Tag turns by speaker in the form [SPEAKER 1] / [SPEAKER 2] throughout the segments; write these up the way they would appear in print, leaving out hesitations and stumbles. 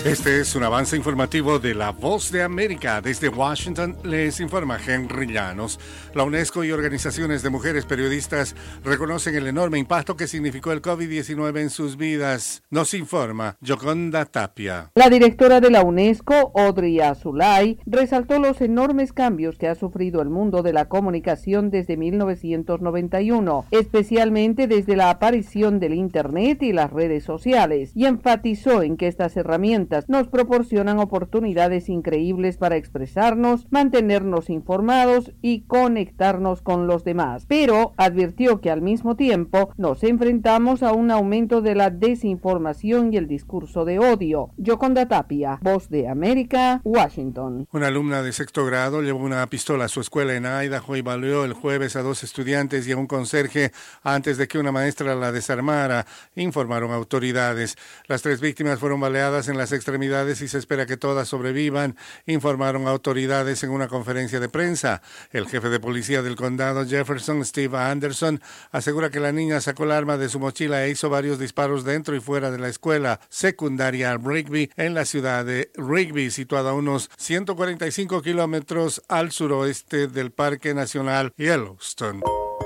[SPEAKER 1] Este es un avance informativo de La Voz de América. Desde Washington les informa Henry Llanos. La UNESCO y organizaciones de mujeres periodistas reconocen el enorme impacto que significó el COVID-19 en sus vidas. Nos informa Yoconda Tapia.
[SPEAKER 2] La directora de la UNESCO, Audrey Azoulay, resaltó los enormes cambios que ha sufrido el mundo de la comunicación desde 1991, especialmente desde la aparición del Internet y las redes sociales, y enfatizó en que estas herramientas nos proporcionan oportunidades increíbles para expresarnos, mantenernos informados y conectarnos con los demás. Pero advirtió que al mismo tiempo nos enfrentamos a un aumento de la desinformación y el discurso de odio. Yoconda Tapia, Voz de América, Washington.
[SPEAKER 1] Una alumna de sexto grado llevó una pistola a su escuela en Idaho y baleó el jueves a 2 estudiantes y a un conserje antes de que una maestra la desarmara, informaron autoridades. Las 3 víctimas fueron baleadas en las extremidades y se espera que todas sobrevivan, informaron autoridades en una conferencia de prensa. El jefe de policía del condado, Jefferson, Steve Anderson, asegura que la niña sacó el arma de su mochila e hizo varios disparos dentro y fuera de la escuela secundaria Rigby en la ciudad de Rigby, situada a unos 145 kilómetros al suroeste del Parque Nacional Yellowstone.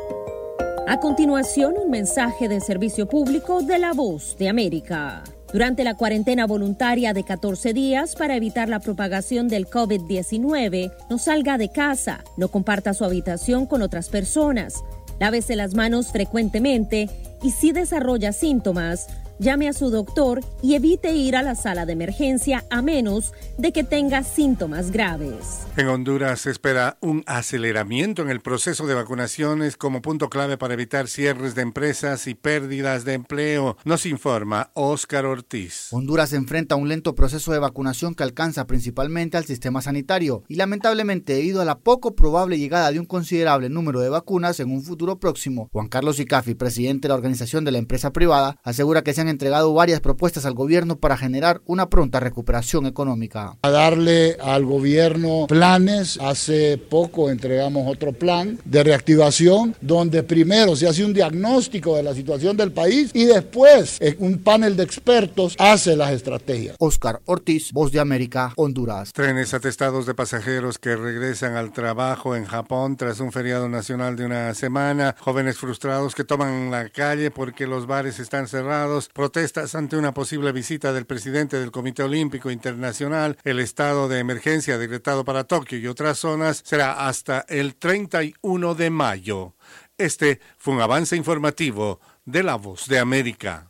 [SPEAKER 3] A continuación, un mensaje de servicio público de La Voz de América. Durante la cuarentena voluntaria de 14 días para evitar la propagación del COVID-19, no salga de casa, no comparta su habitación con otras personas, lávese las manos frecuentemente y si desarrolla síntomas, llame a su doctor y evite ir a la sala de emergencia a menos de que tenga síntomas graves.
[SPEAKER 1] En Honduras se espera un aceleramiento en el proceso de vacunaciones como punto clave para evitar cierres de empresas y pérdidas de empleo. Nos informa Óscar Ortiz.
[SPEAKER 4] Honduras enfrenta un lento proceso de vacunación que alcanza principalmente al sistema sanitario y lamentablemente debido a la poco probable llegada de un considerable número de vacunas en un futuro próximo. Juan Carlos Icafi, presidente de la organización de la empresa privada, asegura que se han entregado varias propuestas al gobierno para generar una pronta recuperación económica.
[SPEAKER 5] A darle al gobierno planes, hace poco entregamos otro plan de reactivación donde primero se hace un diagnóstico de la situación del país y después un panel de expertos hace las estrategias.
[SPEAKER 4] Óscar Ortiz, Voz de América, Honduras.
[SPEAKER 1] Trenes atestados de pasajeros que regresan al trabajo en Japón tras un feriado nacional de una semana, jóvenes frustrados que toman la calle porque los bares están cerrados, protestas ante una posible visita del presidente del Comité Olímpico Internacional, el estado de emergencia decretado para Tokio y otras zonas será hasta el 31 de mayo. Este fue un avance informativo de La Voz de América.